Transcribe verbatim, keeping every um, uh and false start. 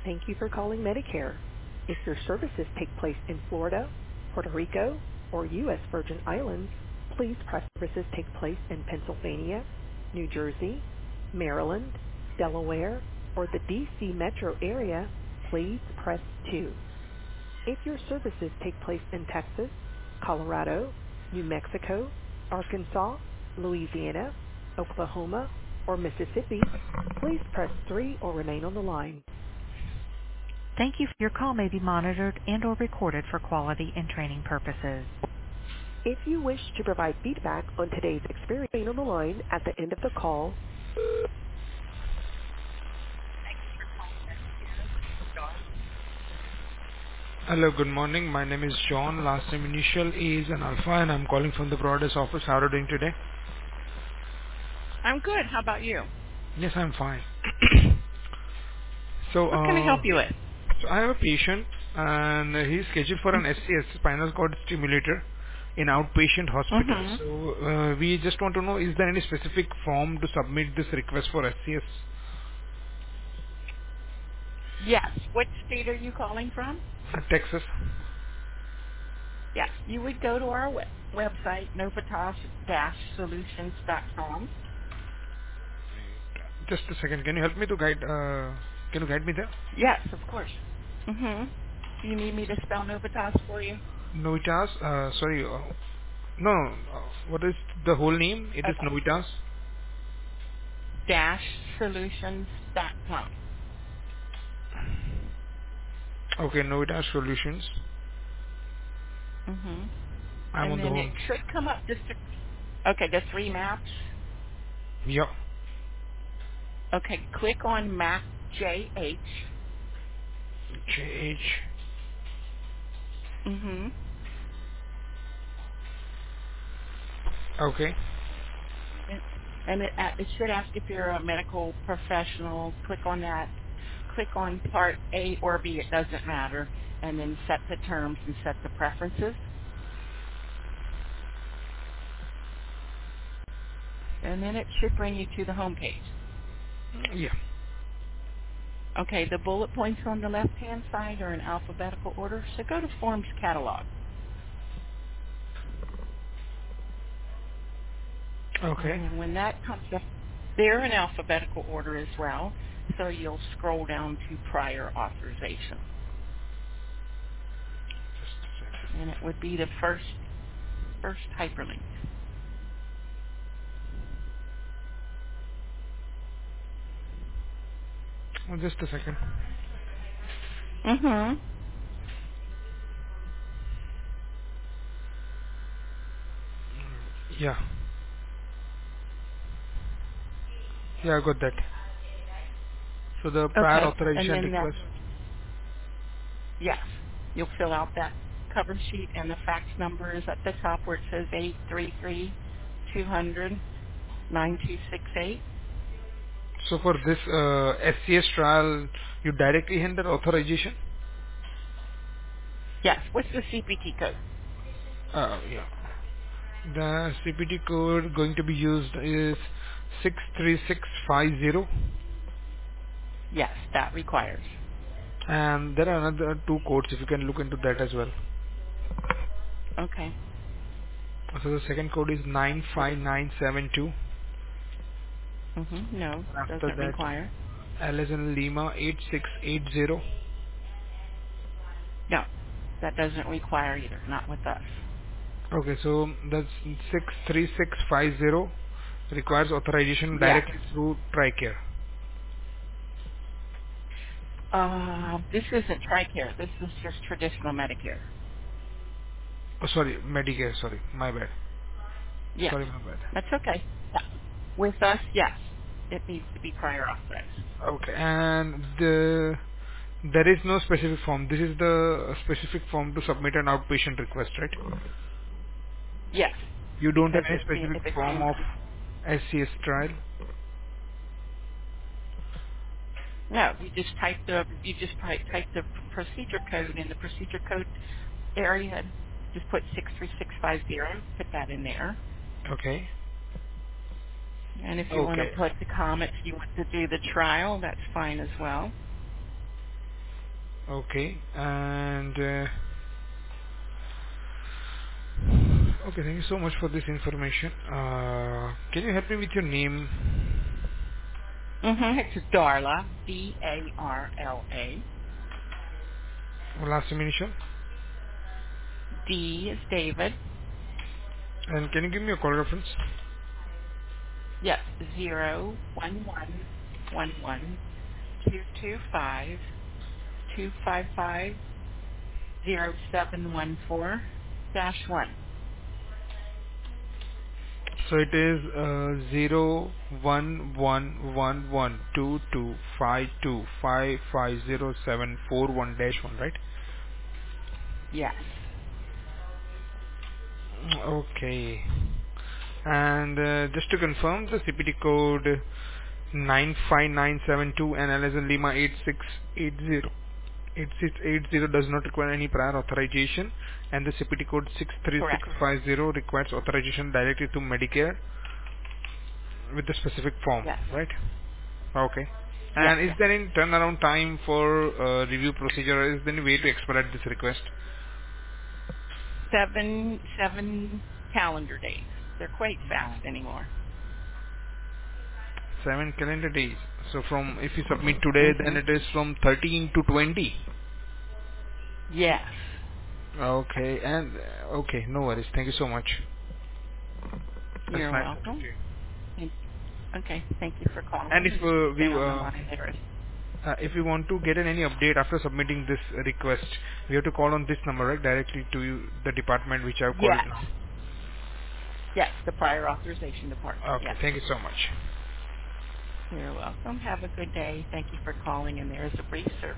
Thank you for calling Medicare. If your services take place in Florida, Puerto Rico, or U S. Virgin Islands, please press services take place in Pennsylvania, New Jersey, Maryland, Delaware, or the D C metro area, please press two. If your services take place in Texas, Colorado, New Mexico, Arkansas, Louisiana, Oklahoma, or Mississippi, please press three or remain on the line. Thank you. Your call may be monitored and or recorded for quality and training purposes. If you wish to provide feedback on today's experience, remain on the line at the end of the call. Hello, good morning. My name is John. Last name initial is an alpha, and I'm calling from the Broadest office. How are you doing today? I'm good. How about you? Yes, I'm fine. so, What can I help uh, you with? so I have a patient, and he's scheduled for an S C S, spinal cord stimulator, in outpatient hospital. Mm-hmm. So, uh, we just want to know, is there any specific form to submit this request for S C S? Yes. What state are you calling from? Uh, Texas. Yes. You would go to our web- website, novitas dash solutions dot com. Just a second. Can you help me to guide? Uh, can you guide me there? Yes, of course. Mm-hmm. Do you need me to spell Novitas for you? Novitas. Uh, sorry. Uh, no. no, Uh, what is the whole name? It is Okay. Novitas. Dash solutions dot com. Okay, Novitas Solutions. Mm-hmm. I'm And on the then it home. should come up just to, okay, the three maps. Yeah. Okay, click on map J H. J H. Mm-hmm. Okay. And and it, a- it should ask if you're a medical professional. Click on that. Click on part A or B. It doesn't matter. And then set the terms and set the preferences. And then it should bring you to the home page. Yeah. Okay, the bullet points on the left-hand side are in alphabetical order. So go to Forms Catalog. Okay. And then when that comes up, they're in alphabetical order as well. So you'll scroll down to prior authorization. Just a second. And it would be the first first hyperlink. Oh, just a second. Mm-hmm. Yeah. Yeah, I got that. So the prior Okay. And authorization then that, request. yes, you'll fill out that cover sheet and the fax number is at the top where it says eight three three two hundred nine two six eight. So for this uh, S C S trial, you directly handle authorization? Yes. What's the C P T code? Uh, yeah. The C P T code going to be used is six three six five zero, Yes, that requires. and there are another two codes if you can look into that as well. Okay. So the second code is nine five nine seven two. Mm-hmm. No, After doesn't that, require. L as in Lima eight six eight zero. No, that doesn't require either. Not with us. Okay, so that's six three six five zero requires authorization Yes. directly through TRICARE. Uh, this isn't TRICARE. This is just traditional Medicare. Oh, sorry, Medicare. Sorry, my bad. Yes. Sorry, my bad. That's okay. Yeah. With us, yes. It needs to be prior authorized. Okay, and the, there is no specific form. This is the specific form to submit an outpatient request, right? Yes, You don't have because any it's being, specific if it's form being, of S C S trial. no, you just type the, you just type, type the procedure code in the procedure code area. Just put six three six five zero, put that in there. Okay. And if you want to Okay. put the comments you want to do the trial, that's fine as well. Okay. And uh, okay, thank you so much for this information. Uh, can you help me with your name? Mm-hmm. It's Darla, D A R L A. Last name initial. D is David. And can you give me a call reference? Yes, zero one one one one two two five two five five zero seven one four dash one. So it is uh, zero one one one one two two five two five five zero seven four one dash one, right? Yes, Okay. And uh, just to confirm, the C P T code nine five nine seven two and L as in Lima eight six eight zero. eight six eight zero does not require any prior authorization, and the C P T code six three six correct. five zero requires authorization directly to Medicare with the specific form, Yes, right? Okay. yes. And is there any turnaround time for uh, review procedure, or is there any way to expedite this request? Seven seven calendar days. They're quite fast anymore. Seven calendar days. So from, if you submit today, then Mhm. it is from thirteen to twenty. Yes. Okay. And uh, okay, no worries. Thank you so much. That's You're nice talking to welcome. you. Thank Okay. Thank you for And calling, if and uh, stay we on the uh, line there. uh, if we want to get an any update after submitting this request, we have to call on this number, right? Directly to you, the department which I've called Yes. now. Yes, the prior authorization department. Okay. Yes. Thank you so much. You're welcome. Have a good day. Thank you for calling, and there's a brief survey.